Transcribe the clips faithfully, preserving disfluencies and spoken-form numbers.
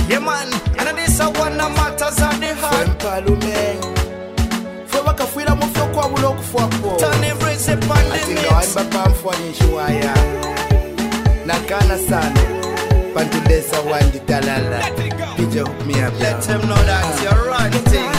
Yeah man, and this a one that matters at the heart. Fempalume Fwe wakafwila mufyo kwa buloku fwapo Tony Breeze upon the Atinga mix. waimba pamfwa nishuwaya Nakana sana Pantulesa wandi talala Pija hukmia bia Let him know that you're right thing.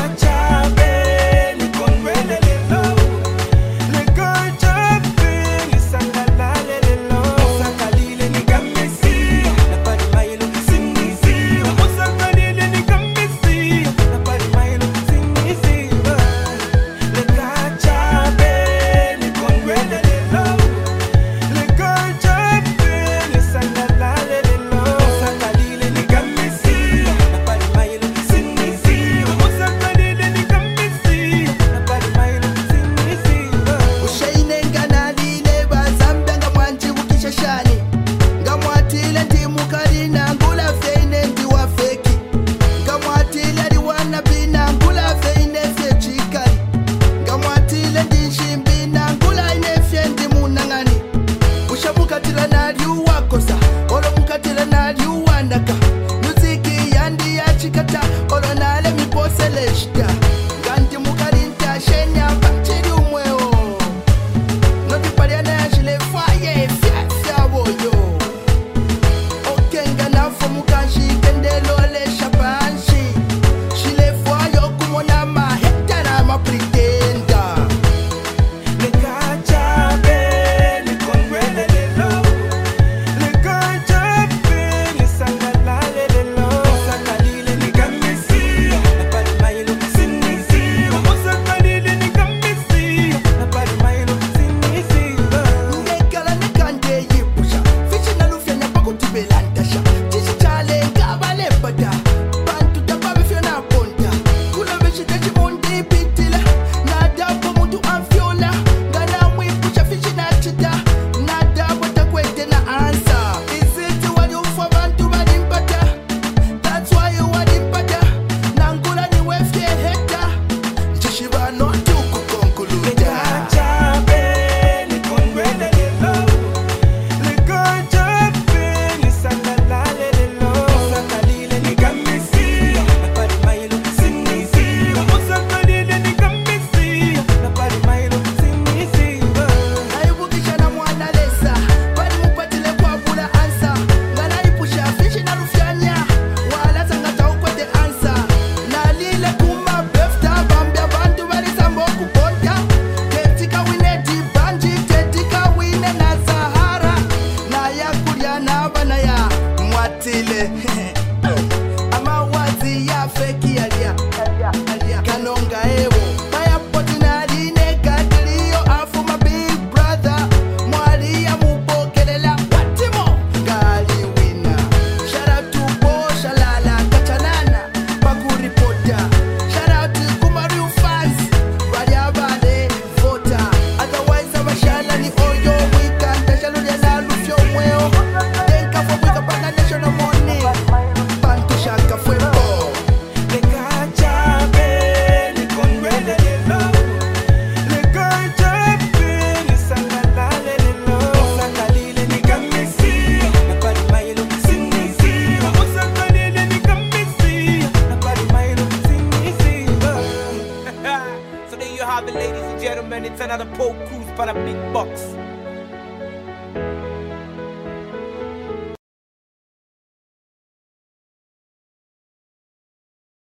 Ladies and gentlemen, it's another Poe Cruise for the big box.